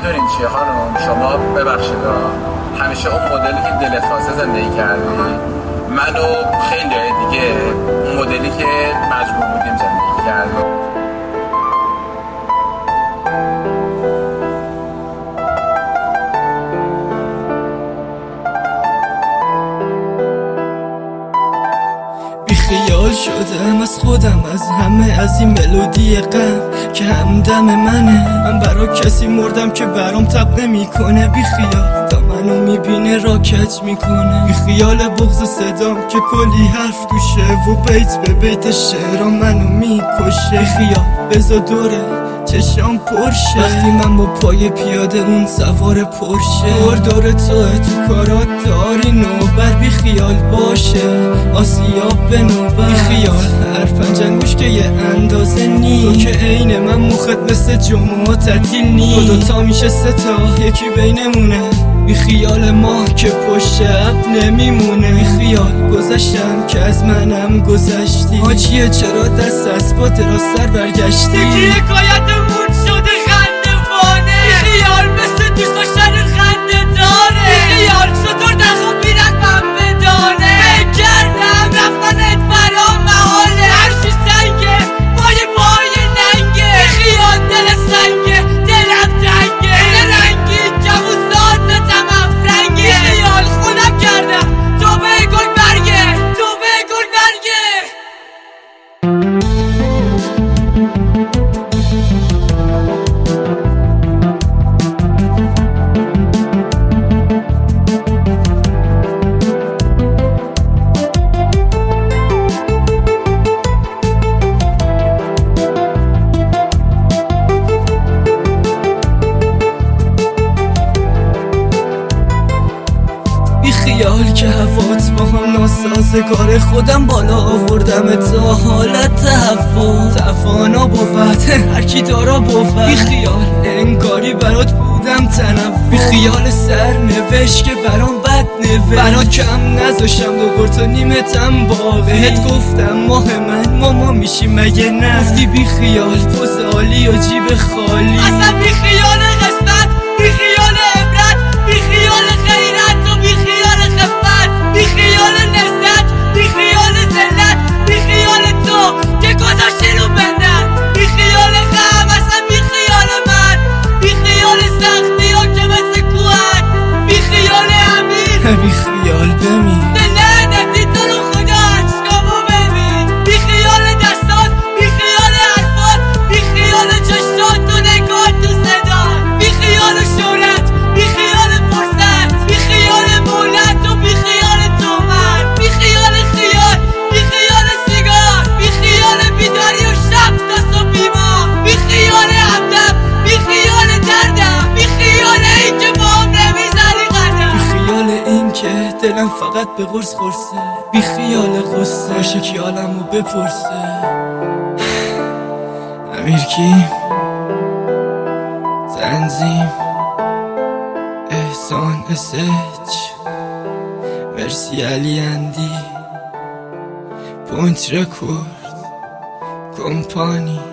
میدونین چیه خانم، شما ببخشید همیشه اون مدلی که دلت خواسته زندگی کردی، من و خیلی های دیگه اون مدلی که مجبور بودیم زندگی کردیم. بیخیال شدم از خودم، از همه، از این ملودی غم که همدم منه. من برا کسی مردم که برام تب نمیکنه. بیخیال تا منو میبینه راکت میکنه. بیخیال بغض صدام که کلی حرف توشه و بیت به بیت شعرام منو میکشه. بیخیال بذار دوره چشام پرشه وقتی من با پای پیاده اون سوار پرشه. دور توه تو کارات داری نوبر. بیخیال باشه آسیاب به نوبر. بیخیال هر پنجنگوش که یه اندازه نی. تو که عین من موخت مثل جمعه تعطیل نی. دو تا میشه سه تا یکی بینمونه. بیخیال ما که پشت شب نمیمونه. بیخیال گذشتم که از منم گذشتی. آجیه چرا دست از پا دراز سر برگشتی. یکی حکایتمون شده خندوانه. بیخیال مثل دوست داشتن خنده داره. بیخیال شطور دخواب میرن من بدانه. فکر کردم رفتنت برام محاله. هرشی سنگه پای ننگه. بیخیال دل سنگه دلم تنگه. این رنگی جمون سازتم افرنگه. بیخیال خونم کردم توبه گل برگه. توبه گل برگه. بیخیال که هوات با هم ناسازگار. خودم بالا آوردم تا حالت تفانا بود. هرکی دارا بود. بیخیال انگاری برات بودم تنف. بیخیال سر نوشت که برام بد نوشت. برات کم نذاشتم دوبار تا نیمتم باقی. بهت گفتم ماه من ماما میشی مگه نه. گفتی بیخیال پوز عالی و جیب خالی. اصلا بیخیال قسمت، بیخیال عبرت، بیخیال خیرت و بیخیال خفت، بیخیال لذت، بیخیال ذلت، بیخیال تو که گذاشتی رو بندن. بیخیال غم، اصلا بیخیال من، بیخیال سختی ها که مثل کوهن. بیخیال امیر، بیخیال بمیر. لعنتی تو رو خدا عشقامو ببین. بیخیال دستات، بیخیال حرفات، بیخیال چشات و نگاه تو صدات. بیخیال شهرت، بیخیال فرصت، بیخیال مولت و بیخیال تومن. بیخیال خیال، بیخیال سیگار، بیخیال بیداری و شب تا صبح بیمار. بیخیال همدم، بیخیال دردم، بیخیال این که با هم نمیزنی قدم. بیخیال این که دلم فقط به قرص خورسه. بیخیال غصه باشه که عالمو بپرسه. امیرکی تنظیم احسان اسج مرسی علی اندی پونت رکورد کمپانی.